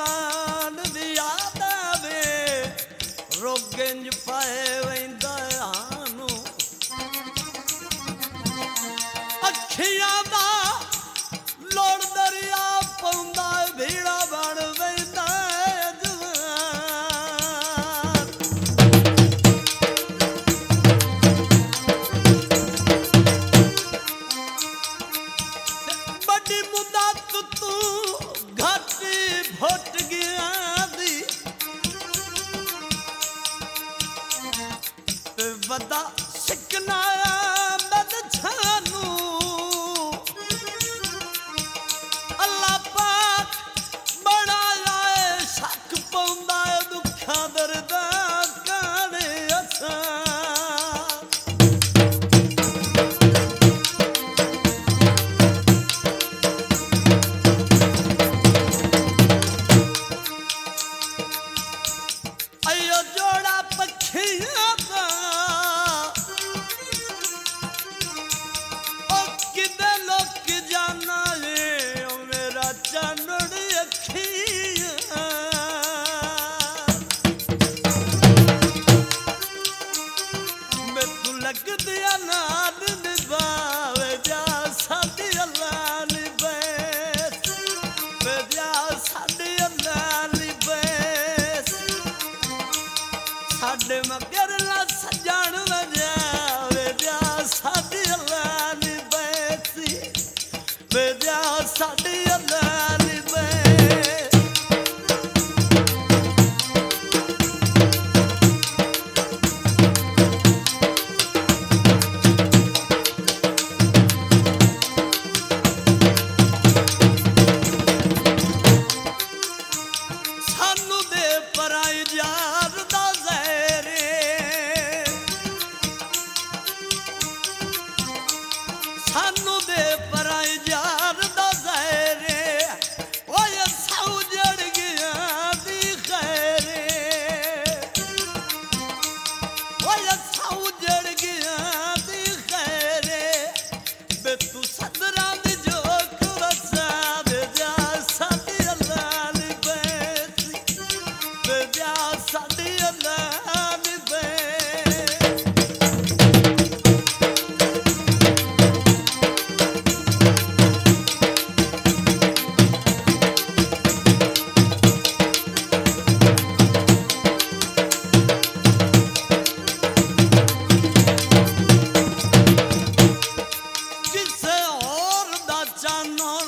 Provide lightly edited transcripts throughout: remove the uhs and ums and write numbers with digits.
जान दी याद आवे रोगंज पाए वैंदा आनू अखियां दा लोड़ दरिया पौंदा भीड़ा बन वैंदा बड़ी मुद्दत तू घाटी फुट गया दी वदा सिकना मद छानू अल्लाह पाक बड़ा आए शक पौंदा दुखा दर्दा काने असा अयो जोड़ा पखियां दा ओ किदे लोक जाना है ओ मेरा चानड़ अखियां मैं तू लग दिया नाल निभावे जा साडी अल्लाह निबैस वे जा साडी अल्लाह निबैस साडे मगर ला सजान वजावे जा साडी अल्लाह निबैसी वे जा साडी अल्लाह निबैस सानू दे पराई यार दा ज़हरे सानू दे पराई यार दा ज़हरे ओए सौ जड़ गया दी खैरे ओए सौ जड़ गया दी खैरे बे तू सदरा दी जोक वसा दे जा साडी अल्लाह निबैसी वे जा साडी अल्लाह निबैस किसे और दा चानर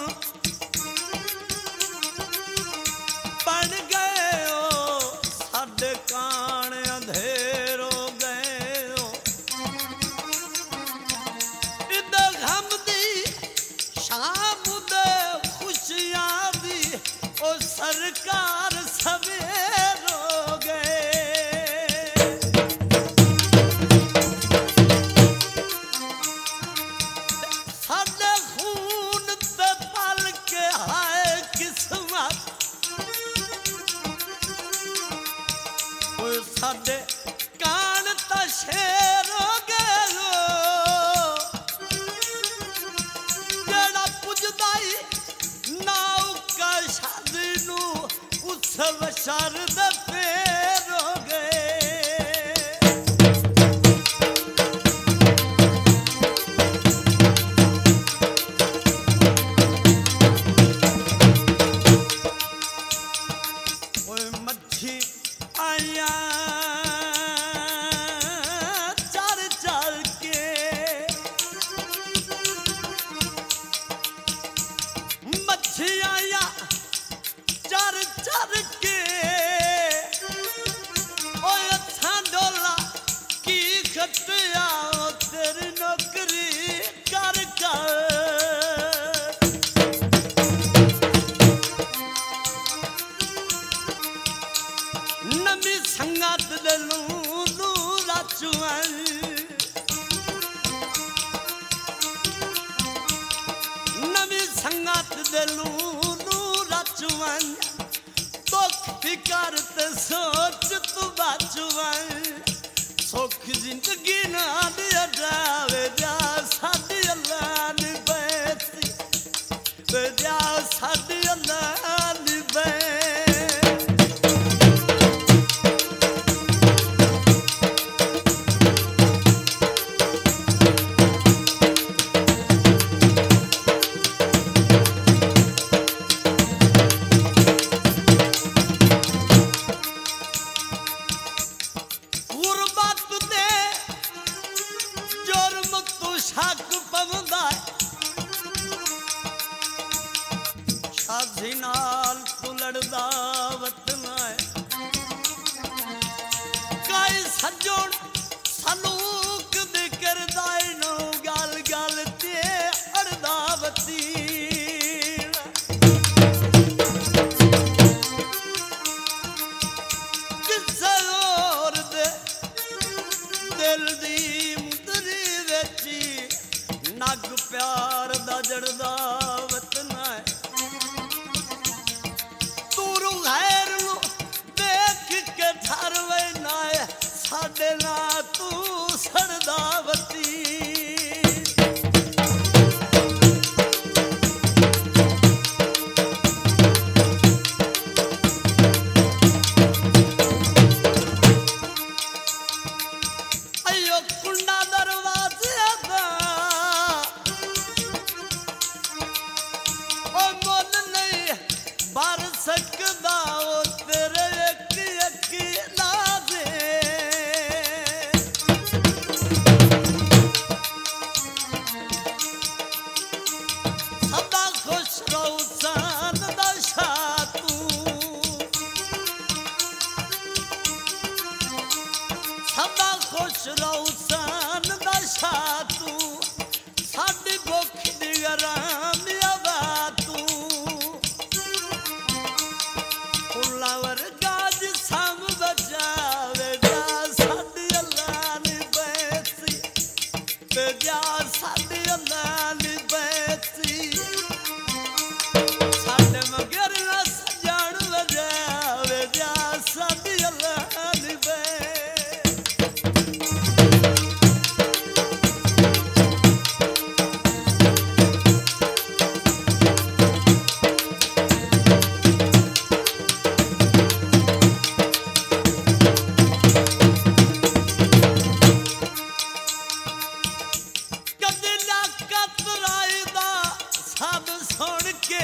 बन गए हो साडे कान अंधेर हो गए हो इद गम दी शाम दे खुशियां दी ओ सरकार सवेर हो गए साडे खून ते पल के हाय किस्मत ओए साडे कान ता शेर हो गए हो जेड़ा पुजदाई नाउ का शादी नू उस वशर दे फेर हो गए ओए मच्छी आया चर चर के मच्छी आया चर चर के ओए अच्छा डोला की खटिया तेरी नौकरी कर कर नमी संगत दे लूलू राचुआन नमी संगत दे लूलू राचुआन दुख फिकर ते सोच तू बाचुआन सुख जिंदगी ना दिया जावे जा साडी अल्लाह निबैसी वे जा साडी अल्लाह निबैसी जड़दा वतन है काई सजोण सलूक दे करदा नो गल गल ते अड़दा वती किसे और दे दिल दी मुदरी वेची नग प्यार दा जड़दा वतन है तू गैर नु देख के ठरवे ना साडे ना तू सड़दा वती अयो कुंडा दरवाजे दा ओ मोल नहीं बार सकदा ओ तेरे एक अकेला दे सदा खुश रहो सान दा शाह तू सदा खुश रहो सान दा शाह तू साडी भुख दी आराम आवा तू फुलावर गाज साम बजावे जा साडी अल्लाह नी बैसी ते जा साडी अल्लाह नी बैसी साडे मगर ना सजान बजावे जा साडी अल्लाह नी बैसी कदे ना कतराई दा सब सुन के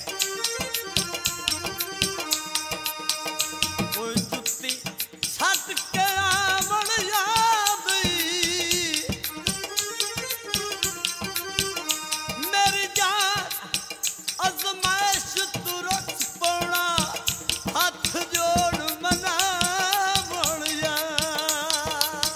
कोई जुत्ती सट के आमण याद मेरी जान अजमाइश तू रख पौना हाथ जोड़ मना बन यार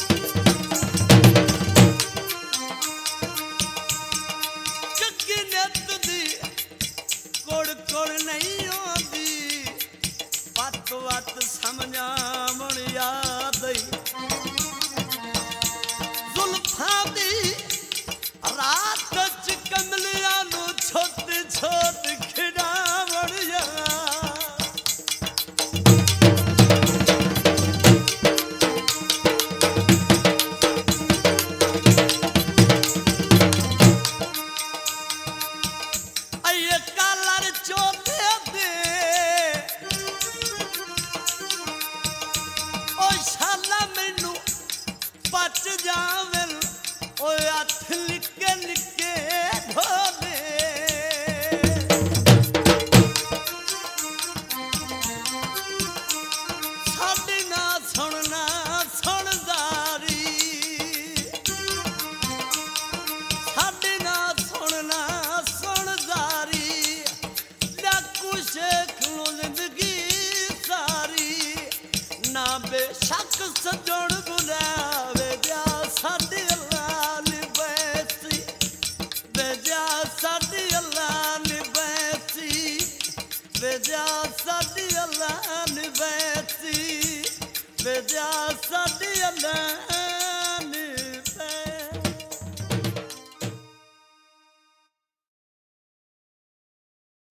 चक्की नेत दी कोड़ कोड़ नहीं आंदी बात बात समझा मन याद जुल्फां दी रात च कमलियां नु छोट छोट खिड़ावण यार अये कालर चोले दे ओ शाला मैनू बच जावे ओ हथ लिके लिके ढोले साडी ना सुनना सुनदारी साडी ना सुनना सुनदारी लाकू शेख नु जिंदगी सारी ना बेशक सजण बुलावे जा साडी अल्लाह नी बैसी बेजा साडी अल्लाह नी बैसी बेजा साडी अल्लाह नी बैसी बेजा साडी अल्लाह